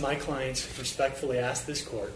my clients respectfully ask this court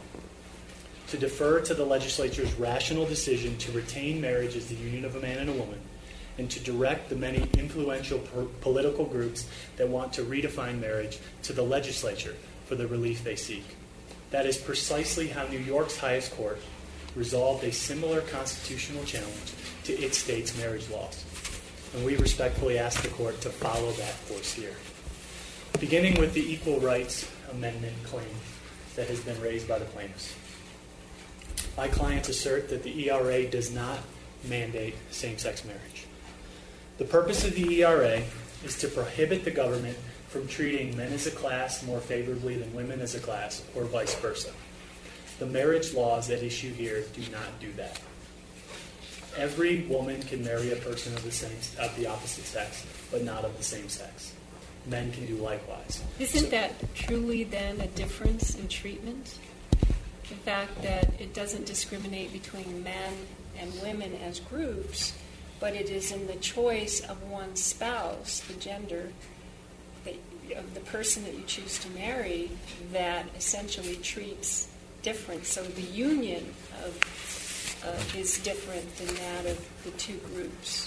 to defer to the legislature's rational decision to retain marriage as the union of a man and a woman, and to direct the many influential political groups that want to redefine marriage to the legislature for the relief they seek. That is precisely how New York's highest court resolved a similar constitutional challenge to its state's marriage laws. And we respectfully ask the court to follow that course here. Beginning with the Equal Rights Amendment claim that has been raised by the plaintiffs. My clients assert that the ERA does not mandate same-sex marriage. The purpose of the ERA is to prohibit the government from treating men as a class more favorably than women as a class, or vice versa. The marriage laws at issue here do not do that. Every woman can marry a person of the opposite sex, but not of the same sex. Men can do likewise. Isn't that truly then a difference in treatment? The fact that it doesn't discriminate between men and women as groups, but it is in the choice of one's spouse, the gender, of the person that you choose to marry, that essentially treats different. So the union is different than that of the two groups.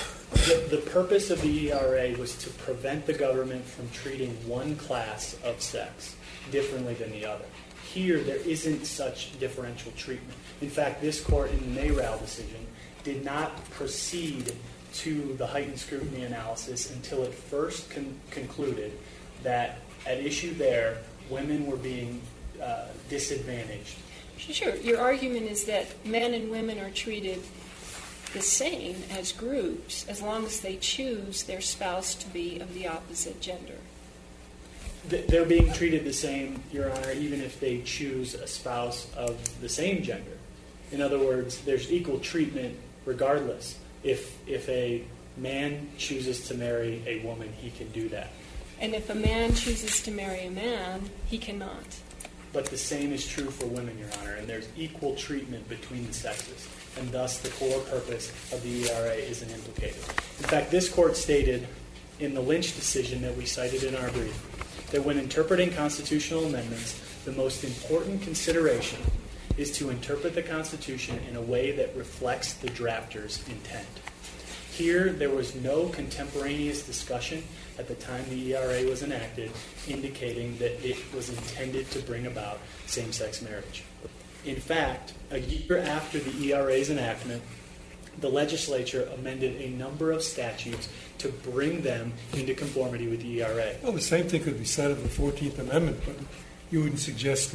The purpose of the ERA was to prevent the government from treating one class of sex differently than the other. Here, there isn't such differential treatment. In fact, this court in the Mayrow decision did not proceed to the heightened scrutiny analysis until it first concluded that at issue there, women were being disadvantaged. Sure. Your argument is that men and women are treated the same as groups as long as they choose their spouse to be of the opposite gender. They're being treated the same, Your Honor, even if they choose a spouse of the same gender. In other words, there's equal treatment regardless. If a man chooses to marry a woman, he can do that. And if a man chooses to marry a man, he cannot. But the same is true for women, Your Honor, and there's equal treatment between the sexes, and thus the core purpose of the ERA isn't implicated. In fact, this court stated in the Lynch decision that we cited in our brief that when interpreting constitutional amendments, the most important consideration is to interpret the Constitution in a way that reflects the drafter's intent. Here, there was no contemporaneous discussion at the time the ERA was enacted indicating that it was intended to bring about same-sex marriage. In fact, a year after the ERA's enactment, the legislature amended a number of statutes to bring them into conformity with the ERA. Well, the same thing could be said of the 14th Amendment, but you wouldn't suggest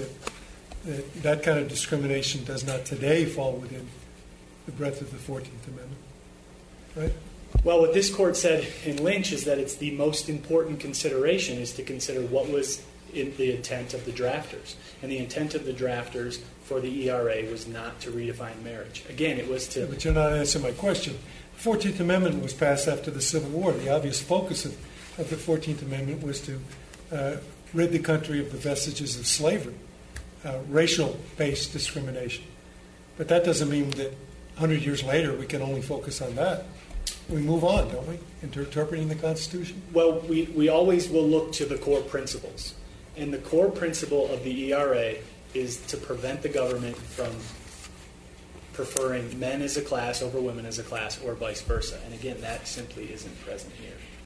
that kind of discrimination does not today fall within the breadth of the 14th Amendment, right? Well, what this court said in Lynch is that it's the most important consideration is to consider what was in the intent of the drafters. And the intent of the drafters for the ERA was not to redefine marriage. Again, it was to... But you're not answering my question. The 14th Amendment was passed after the Civil War. The obvious focus of the 14th Amendment was to rid the country of the vestiges of slavery, racial-based discrimination. But that doesn't mean that 100 years later we can only focus on that. We move on, don't we, interpreting the Constitution? Well, we always will look to the core principles. And the core principle of the ERA is to prevent the government from preferring men as a class over women as a class or vice versa. And again, that simply isn't present here.